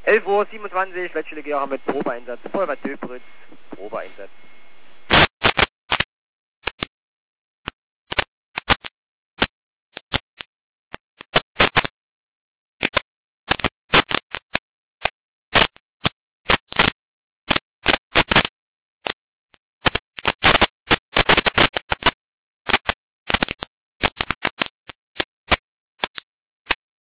11:27 Uhr, Letzte Legera mit Probeeinsatz. Feuerwehr Döbritz, Probeeinsatz.